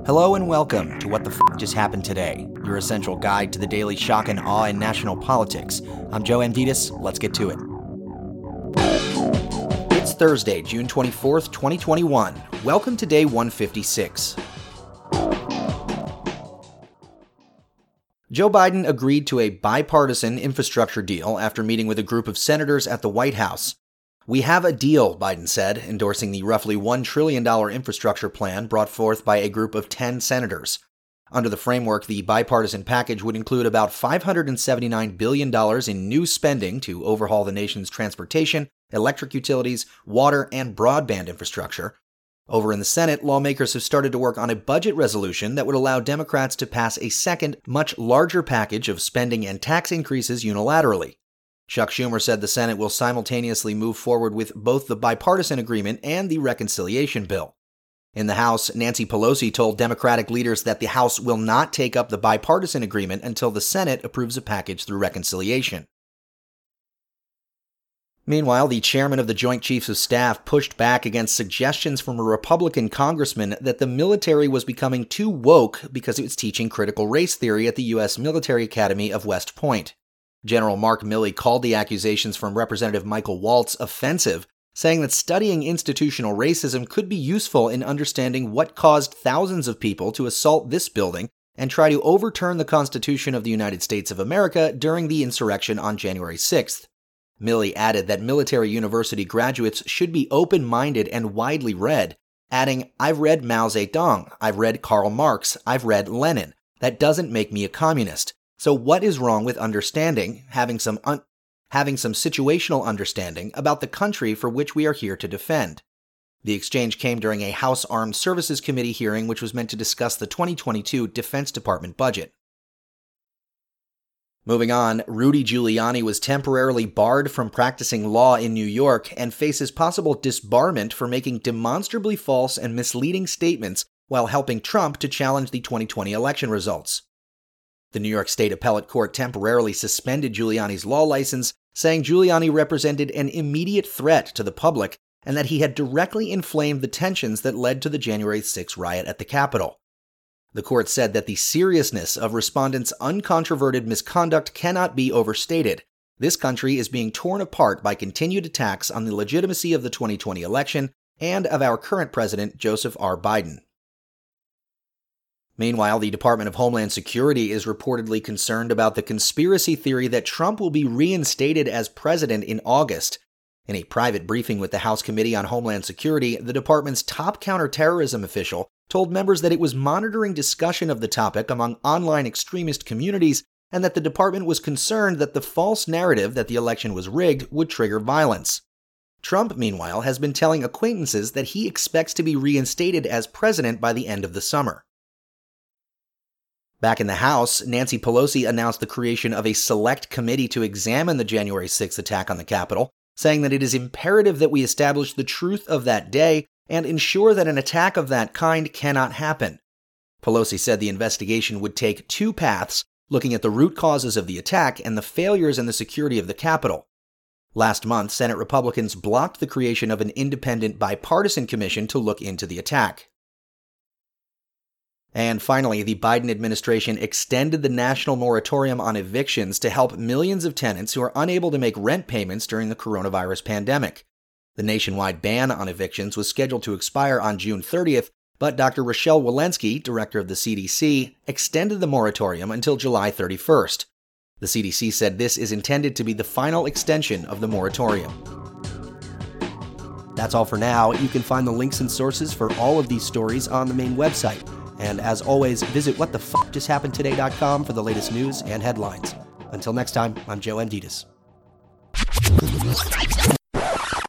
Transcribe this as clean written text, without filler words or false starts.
Hello and welcome to What the F*** Just Happened Today, your essential guide to the daily shock and awe in national politics. I'm Joe Amditis. Let's get to it. It's Thursday, June 24th, 2021. Welcome to day 156. Joe Biden agreed to a bipartisan infrastructure deal after meeting with a group of senators at the White House. "We have a deal," Biden said, endorsing the roughly $1 trillion infrastructure plan brought forth by a group of 10 senators. Under the framework, the bipartisan package would include about $579 billion in new spending to overhaul the nation's transportation, electric utilities, water, and broadband infrastructure. Over in the Senate, lawmakers have started to work on a budget resolution that would allow Democrats to pass a second, much larger package of spending and tax increases unilaterally. Chuck Schumer said the Senate will simultaneously move forward with both the bipartisan agreement and the reconciliation bill. In the House, Nancy Pelosi told Democratic leaders that the House will not take up the bipartisan agreement until the Senate approves a package through reconciliation. Meanwhile, the chairman of the Joint Chiefs of Staff pushed back against suggestions from a Republican congressman that the military was becoming too woke because it was teaching critical race theory at the U.S. Military Academy of West Point. General Mark Milley called the accusations from Representative Michael Waltz offensive, saying that studying institutional racism could be useful in understanding what caused thousands of people to assault this building and try to overturn the Constitution of the United States of America during the insurrection on January 6th. Milley added that military university graduates should be open-minded and widely read, adding, "I've read Mao Zedong, I've read Karl Marx, I've read Lenin. That doesn't make me a communist. So what is wrong with having some situational understanding about the country for which we are here to defend?" The exchange came during a House Armed Services Committee hearing which was meant to discuss the 2022 Defense Department budget. Moving on, Rudy Giuliani was temporarily barred from practicing law in New York and faces possible disbarment for making demonstrably false and misleading statements while helping Trump to challenge the 2020 election results. The New York State Appellate Court temporarily suspended Giuliani's law license, saying Giuliani represented an immediate threat to the public and that he had directly inflamed the tensions that led to the January 6 riot at the Capitol. The court said that the seriousness of respondents' uncontroverted misconduct cannot be overstated. This country is being torn apart by continued attacks on the legitimacy of the 2020 election and of our current president, Joseph R. Biden. Meanwhile, the Department of Homeland Security is reportedly concerned about the conspiracy theory that Trump will be reinstated as president in August. In a private briefing with the House Committee on Homeland Security, the department's top counterterrorism official told members that it was monitoring discussion of the topic among online extremist communities and that the department was concerned that the false narrative that the election was rigged would trigger violence. Trump, meanwhile, has been telling acquaintances that he expects to be reinstated as president by the end of the summer. Back in the House, Nancy Pelosi announced the creation of a select committee to examine the January 6th attack on the Capitol, saying that it is imperative that we establish the truth of that day and ensure that an attack of that kind cannot happen. Pelosi said the investigation would take two paths, looking at the root causes of the attack and the failures in the security of the Capitol. Last month, Senate Republicans blocked the creation of an independent bipartisan commission to look into the attack. And finally, the Biden administration extended the national moratorium on evictions to help millions of tenants who are unable to make rent payments during the coronavirus pandemic. The nationwide ban on evictions was scheduled to expire on June 30th, but Dr. Rochelle Walensky, director of the CDC, extended the moratorium until July 31st. The CDC said this is intended to be the final extension of the moratorium. That's all for now. You can find the links and sources for all of these stories on the main website. And as always, visit whatthefjusthappenedtoday.com for the latest news and headlines. Until next time, I'm Joe Amditis.